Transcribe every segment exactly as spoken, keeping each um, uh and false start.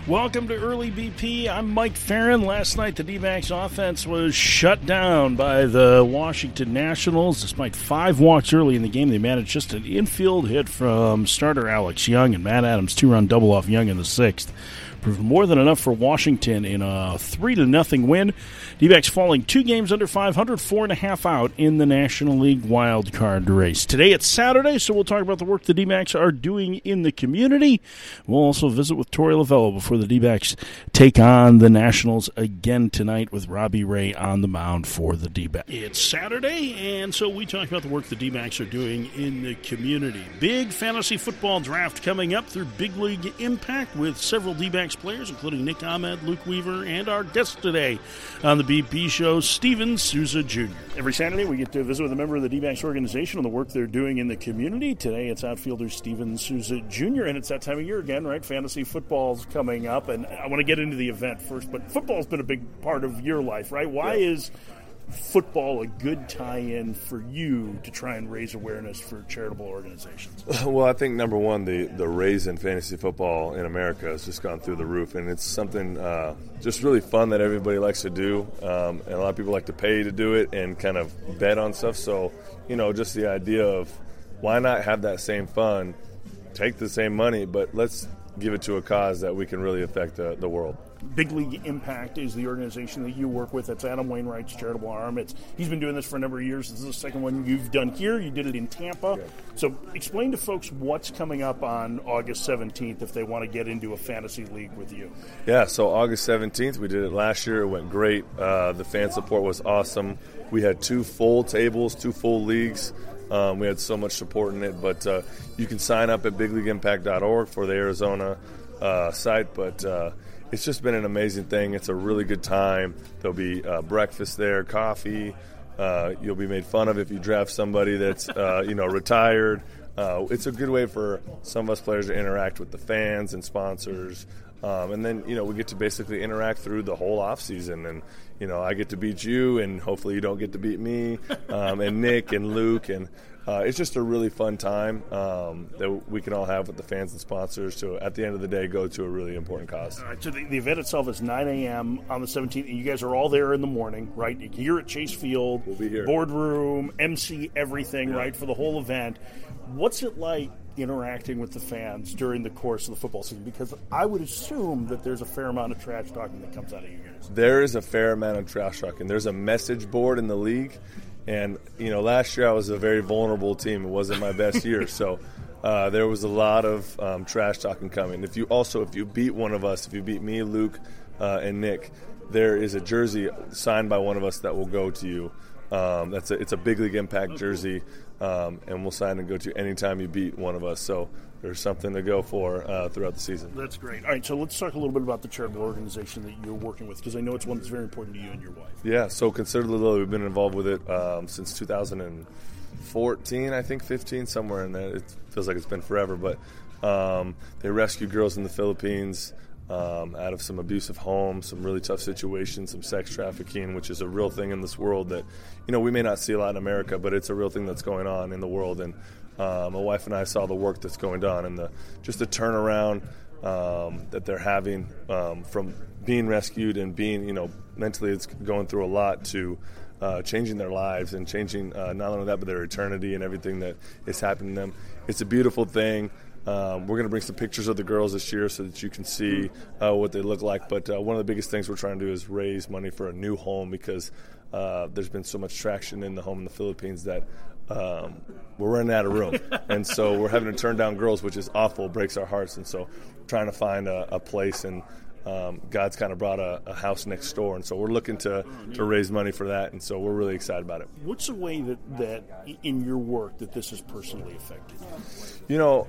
Welcome to Early B P. I'm Mike Farron. Last night, the D-backs offense was shut down by the Washington Nationals. Despite five walks early in the game, they managed just an infield hit from starter Alex Young, and Matt Adams' two-run double off Young in the sixth proved more than enough for Washington in a three to nothing win. D-backs falling two games under five hundred, four and a half out in the National League wild card race. Today it's Saturday, so we'll talk about the work the D-backs are doing in the community. We'll also visit with Tori Lavello before the D-backs take on the Nationals again tonight with Robbie Ray on the mound for the D-backs. It's Saturday, and so we talk about the work the D-backs are doing in the community. Big fantasy football draft coming up through Big League Impact with several D-backs players, including Nick Ahmed, Luke Weaver, and our guest today on the B P show, Steven Souza Junior Every Saturday, we get to visit with a member of the D-backs organization on the work they're doing in the community. Today, it's outfielder Steven Souza Junior, and it's that time of year again, right? Fantasy football's coming up, and I want to get into the event first, but football's been a big part of your life, right? Why yeah. is football a good tie-in for you to try and raise awareness for charitable organizations? Well, I think number one, the, the raise in fantasy football in America has just gone through the roof, and it's something uh, just really fun that everybody likes to do, um, and a lot of people like to pay to do it and kind of bet on stuff. So, you know, just the idea of why not have that same fun, take the same money, but let's give it to a cause that we can really affect the, the world. Big League Impact is the organization that you work with. That's Adam Wainwright's charitable arm. It's he's been doing this for a number of years. This is the second one you've done here. You did it in Tampa. Yeah. So explain to folks what's coming up on August seventeenth if they want to get into a fantasy league with you. Yeah, so August seventeenth, we did it last year. It went great. Uh, the fan support was awesome. We had two full tables, two full leagues. Um, we had so much support in it. But uh, you can sign up at big league impact dot org for the Arizona uh, site. But uh, it's just been an amazing thing. It's a really good time. There'll be uh, breakfast there, coffee. Uh, you'll be made fun of if you draft somebody that's uh, you know retired. Uh, it's a good way for some of us players to interact with the fans and sponsors. Um, and then, you know, we get to basically interact through the whole off season. And, you know, I get to beat you, and hopefully you don't get to beat me, um, and Nick and Luke. And uh, it's just a really fun time um, that we can all have with the fans and sponsors to, at the end of the day, go to a really important cause. All right, so the, the event itself is nine a.m. on the seventeenth, and you guys are all there in the morning, right? You're at Chase Field, we'll be here. Boardroom, M C, everything, yeah. right, for the whole event. What's it like interacting with the fans during the course of the football season? Because I would assume that there's a fair amount of trash talking that comes out of you guys. There is a fair amount of trash talking. There's a message board in the league, and you know, last year I was a very vulnerable team. It wasn't my best year, so uh, there was a lot of um, trash talking coming. If you also, if you beat one of us, if you beat me, Luke, uh, and Nick, there is a jersey signed by one of us that will go to you. Um, that's a, it's a Big League Impact jersey, um, and we'll sign and go to anytime you beat one of us. So there's something to go for uh, throughout the season. That's great. All right, so let's talk a little bit about the charitable organization that you're working with, because I know it's one that's very important to you and your wife. Yeah, so Consider the Lily, we've been involved with it um, since two thousand fourteen, I think, fifteen, somewhere in there. It feels like it's been forever, but um, they rescue girls in the Philippines Um, out of some abusive homes, some really tough situations, some sex trafficking, which is a real thing in this world that, you know, we may not see a lot in America, but it's a real thing that's going on in the world. And uh, my wife and I saw the work that's going on and the just the turnaround um, that they're having um, from being rescued and being, you know, mentally it's going through a lot to uh, changing their lives and changing uh, not only that, but their eternity and everything that is happening to them. It's a beautiful thing. Um, we're going to bring some pictures of the girls this year so that you can see uh, what they look like. But uh, one of the biggest things we're trying to do is raise money for a new home because uh, there's been so much traction in the home in the Philippines that um, we're running out of room. And so we're having to turn down girls, which is awful, breaks our hearts. And so we're trying to find a, a place, and um, God's kind of brought a, a house next door. And so we're looking to, to raise money for that. And so we're really excited about it. What's the way that, that in your work that this has personally affected you? You know,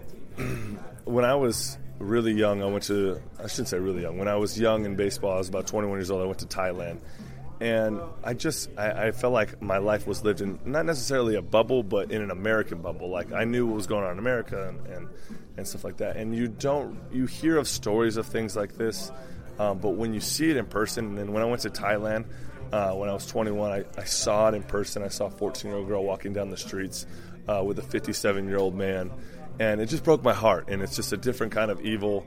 when I was really young, I went to, I shouldn't say really young, when I was young in baseball, I was about twenty-one years old, I went to Thailand. And I just, I, I felt like my life was lived in, not necessarily a bubble, but in an American bubble. Like, I knew what was going on in America and, and, and stuff like that. And you don't, you hear of stories of things like this, um, but when you see it in person, and then when I went to Thailand, uh, when I was twenty-one, I, I saw it in person. I saw a fourteen-year-old girl walking down the streets uh, with a fifty-seven-year-old man. And it just broke my heart, and it's just a different kind of evil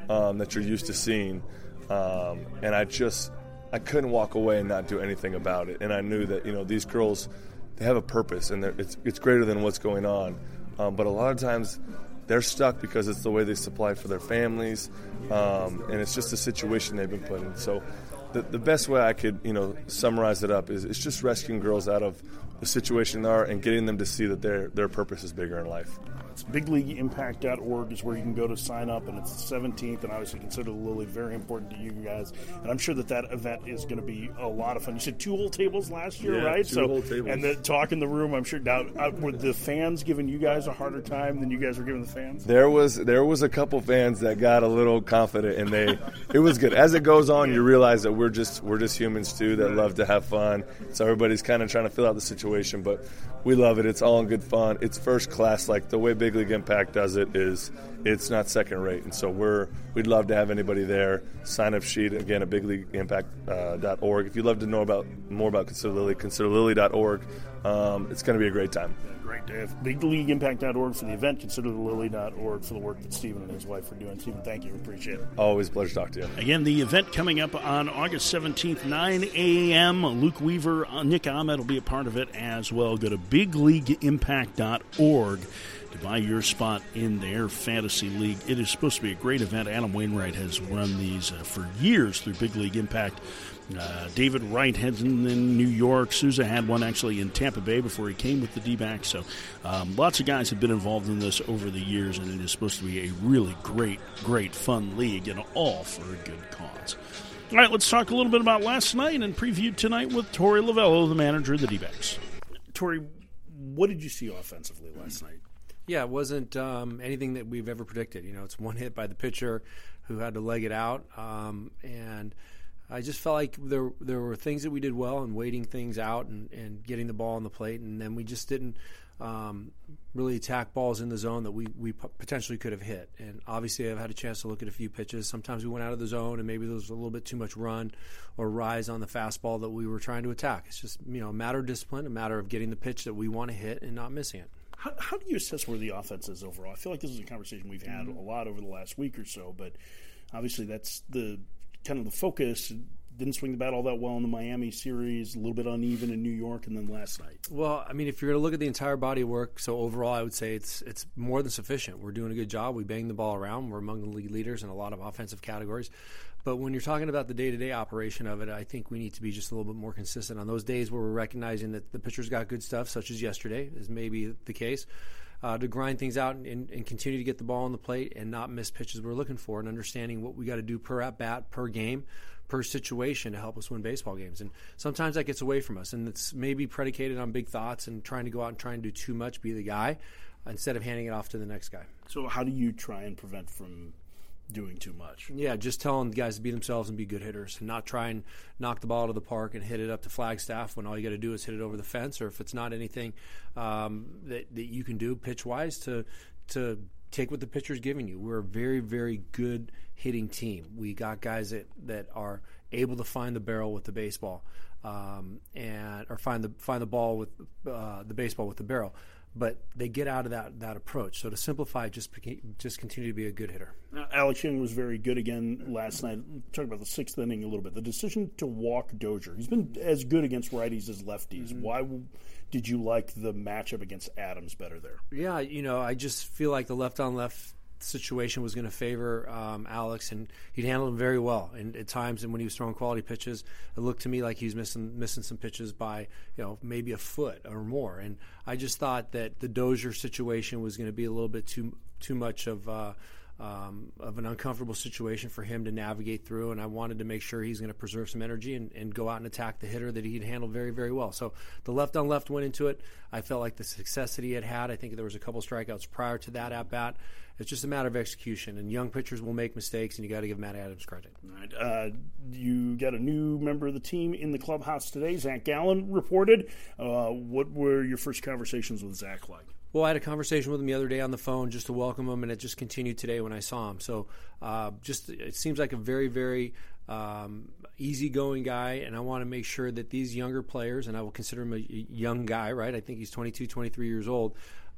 um, that you're used to seeing. Um, and I just, I couldn't walk away and not do anything about it. And I knew that, you know, these girls, they have a purpose, and it's it's greater than what's going on. Um, but a lot of times they're stuck because it's the way they supply for their families, um, and it's just a situation they've been put in. So the, the best way I could, you know, summarize it up is it's just rescuing girls out of the situation they are and getting them to see that their their purpose is bigger in life. It's big league impact dot org is where you can go to sign up, and it's the seventeenth, and obviously consider the Lily very important to you guys. And I'm sure that that event is going to be a lot of fun. You said two whole tables last year, yeah, right? Two so, whole tables. And the talk in the room, I'm sure. Now, uh, were the fans giving you guys a harder time than you guys were giving the fans? There was there was a couple fans that got a little confident, and they it was good. As it goes on, you realize that we're just we're just humans too that love to have fun. So everybody's kind of trying to fill out the situation, but we love it. It's all in good fun. It's first class. Like the way Big League Impact does it is it's not second rate. And so we're we'd love to have anybody there. Sign up sheet again at big league impact dot org. If you'd love to know about more about Consider Lily, consider lily dot org. Um, it's going to be a great time. Great to have big league impact dot org for the event, consider the lily dot org for the work that Stephen and his wife are doing. Stephen, thank you. Appreciate it. Always a pleasure to talk to you. Again, the event coming up on August seventeenth, nine a.m. Luke Weaver, uh, Nick Ahmed will be a part of it as well. Go to big league impact dot org to buy your spot in their fantasy league. It is supposed to be a great event. Adam Wainwright has run these uh, for years through Big League Impact. Uh, David Wright had in, in New York. Sousa had one actually in Tampa Bay before he came with the D-backs. So um, lots of guys have been involved in this over the years, and it is supposed to be a really great, great fun league, and all for a good cause. All right, let's talk a little bit about last night and preview tonight with Tori Lavello, the manager of the D-backs. Tori, what did you see offensively last night? Yeah, it wasn't um, anything that we've ever predicted. You know, it's one hit by the pitcher who had to leg it out, um, and I just felt like there there were things that we did well in waiting things out and, and getting the ball on the plate, and then we just didn't um, really attack balls in the zone that we, we potentially could have hit. And obviously I've had a chance to look at a few pitches. Sometimes we went out of the zone and maybe there was a little bit too much run or rise on the fastball that we were trying to attack. It's just, you know, a matter of discipline, a matter of getting the pitch that we want to hit and not missing it. How, how do you assess where the offense is overall? I feel like this is a conversation we've had a lot over the last week or so, but obviously that's the kind of the focus. Didn't swing the bat all that well in the Miami series, a little bit uneven in New York, and then last night. Well, I mean, if you're going to look at the entire body of work, so overall I would say it's it's more than sufficient. We're doing a good job. We bang the ball around. We're among the league leaders in a lot of offensive categories. But when you're talking about the day-to-day operation of it, I think we need to be just a little bit more consistent. On those days where we're recognizing that the pitcher's got good stuff, such as yesterday, is maybe the case, uh, to grind things out and, and, and continue to get the ball on the plate and not miss pitches we're looking for, and understanding what we got to do per at-bat, per game, per situation to help us win baseball games. And sometimes that gets away from us, and it's maybe predicated on big thoughts and trying to go out and try and do too much, be the guy, instead of handing it off to the next guy. So how do you try and prevent from doing too much? Yeah, just telling the guys to be themselves and be good hitters, and not try and knock the ball out of the park and hit it up to Flagstaff when all you got to do is hit it over the fence, or if it's not anything um, that, that you can do pitch-wise to to take what the pitcher's giving you. We're a very, very good hitting team. We got guys that, that are able to find the barrel with the baseball, um, and or find the find the ball with uh, the baseball with the barrel. But they get out of that, that approach. So to simplify, just just continue to be a good hitter. Now, Alex Young was very good again last night. Talk about the sixth inning a little bit. The decision to walk Dozier. He's been as good against righties as lefties. Mm-hmm. Why did you like the matchup against Adams better there? Yeah, you know, I just feel like the left-on-left situation was going to favor um, Alex, and he'd handled him very well. And at times, and when he was throwing quality pitches, it looked to me like he was missing missing some pitches by, you know, maybe a foot or more. And I just thought that the Dozier situation was going to be a little bit too too much of uh, um, of an uncomfortable situation for him to navigate through. And I wanted to make sure he's going to preserve some energy and, and go out and attack the hitter that he'd handled very, very well. So the left on left went into it. I felt like the success that he had had. I think there was a couple strikeouts prior to that at bat. It's just a matter of execution, and young pitchers will make mistakes, and you got to give Matt Adams credit. All right. Uh, you got a new member of the team in the clubhouse today. Zach Gallen reported. Uh, what were your first conversations with Zach like? Well, I had a conversation with him the other day on the phone just to welcome him, and it just continued today when I saw him. So uh, just it seems like a very, very um, easygoing guy, and I want to make sure that these younger players, and I will consider him a young guy, right? I think he's twenty-two, twenty-three years old.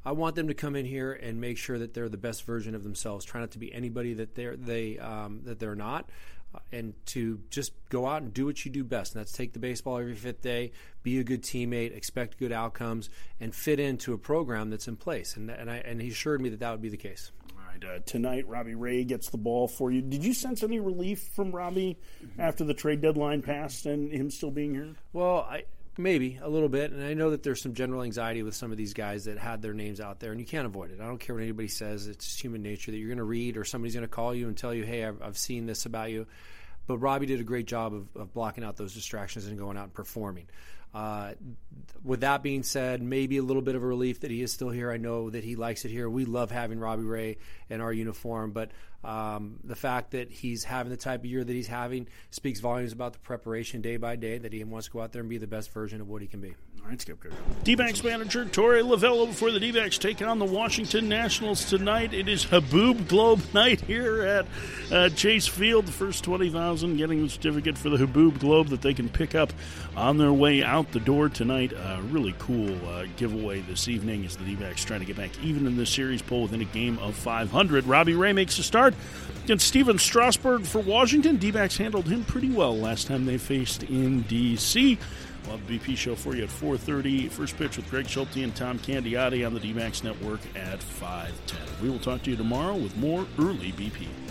I want them to come in here and make sure that they're the best version of themselves. Try not to be anybody that they're they um, that they're not, uh, and to just go out and do what you do best. And that's take the baseball every fifth day, be a good teammate, expect good outcomes, and fit into a program that's in place. And and I and he assured me that that would be the case. Uh, tonight, Robbie Ray gets the ball for you. Did you sense any relief from Robbie after the trade deadline passed and him still being here? Well, I maybe a little bit, and I know that there's some general anxiety with some of these guys that had their names out there, and you can't avoid it. I don't care what anybody says. It's human nature that you're going to read or somebody's going to call you and tell you, hey, I've, I've seen this about you. But Robbie did a great job of, of blocking out those distractions and going out and performing. Uh, with that being said, maybe a little bit of a relief that he is still here. I know that he likes it here. We love having Robbie Ray in our uniform, but um, the fact that he's having the type of year that he's having speaks volumes about the preparation day by day, that he wants to go out there and be the best version of what he can be. All right, Skip. D-backs manager Torey Lovullo before the D-backs taking on the Washington Nationals tonight. It is Haboob Globe night here at uh, Chase Field. The first twenty thousand getting the certificate for the Haboob Globe that they can pick up on their way out the door tonight. Uh, really cool uh, giveaway this evening as the D-backs trying to get back even in this series poll within a game of five hundred. Robbie Ray makes a start against Steven Strasburg for Washington. D-backs handled him pretty well last time they faced in D C We'll have the B P show for you at four thirty. First pitch with Greg Schulte and Tom Candiotti on the D-backs Network at five ten. We will talk to you tomorrow with more early B P.